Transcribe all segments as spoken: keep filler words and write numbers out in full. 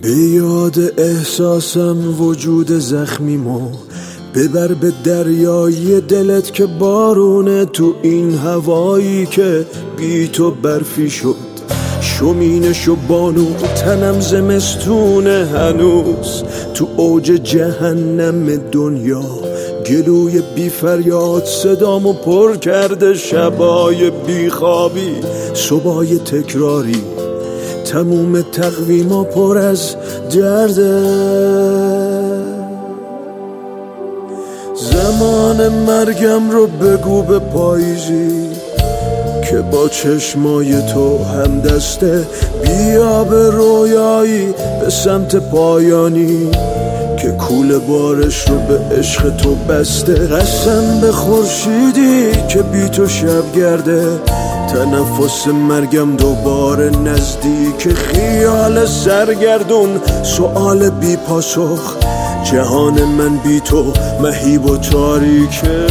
به یاد احساسم وجود زخمیمو ببر به دریای دلت که بارونه تو این هوایی که بی تو برفی شد. شمینش و بانو تنم زمستونه هنوز تو اوج جهنم دنیا. گلوی بی فریاد صدامو پر کرده شبای بی خوابی صبحای تکراری. تموم تقویما پر از درده. زمان مرگم رو بگو به پاییزی که با چشمای تو هم دسته. بیا به رویایی به سمت پایانی که کوله بارش رو به عشق تو بسته. قسم به خورشیدی که بی تو شب گرده. تنفس مرگم دوباره نزدیک. خیال سرگردون سؤال بی پاسخ. جهان من بی تو مهیب و تاریکه.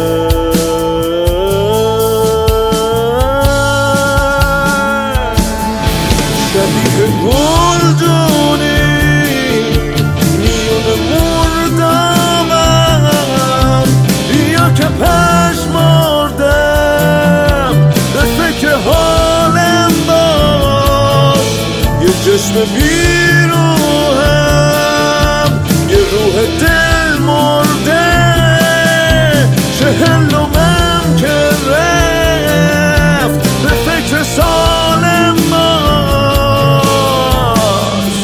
شبیه گلدونی میون مردمم. بیا که پشمردم به فکر حالم باش. یه جسم بیروهم یه روح دل مرده. چهلمم که رفت به فکر سالم باش.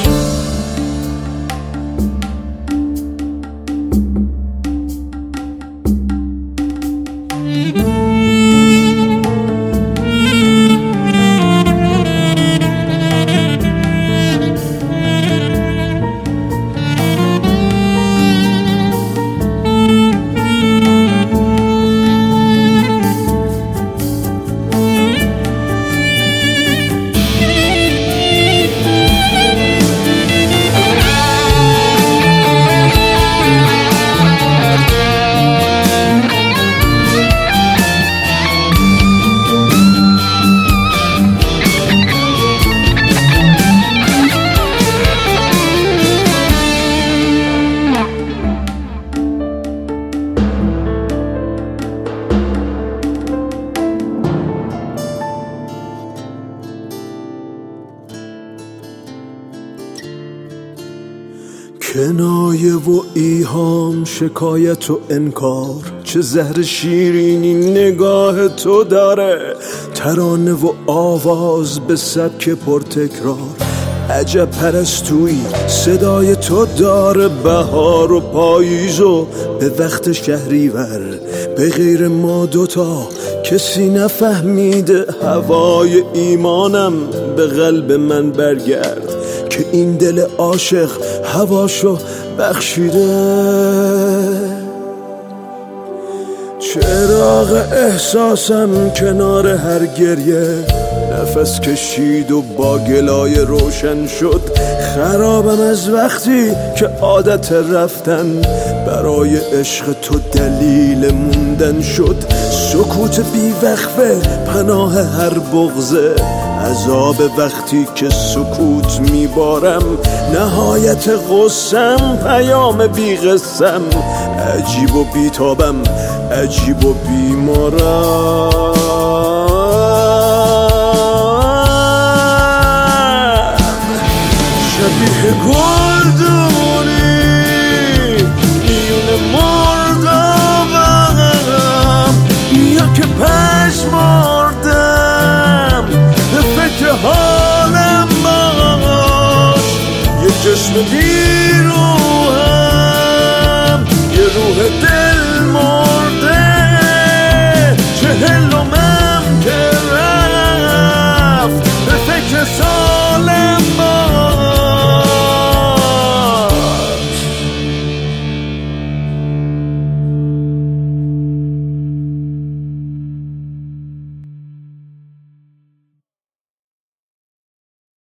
کنایه و ایهام شکایت و انکار. چه زهر شیرینی نگاه تو داره. ترانه و آواز به سبک پرتکرار. عجب پرستویی صدای تو داره. بهار و پاییز و به وقت شهریور. به غیر ما دوتا کسی نفهمیده. هوای ایمانم به قلب من برگرد که این دل عاشق هواشو بخشیده. چراغ احساسم کنار هر گریه. نفس کشید و با گلای روشن شد. خرابم از وقتی که عادت رفتن برای عشق تو دلیل موندن شد. سکوت بی وقفه پناه هر بغضه. عذاب وقتی که سکوت میبارم. نهایت غصم پیام بی قسم. عجیب و بیتابم عجیب و بیمارم. شبیه گلدون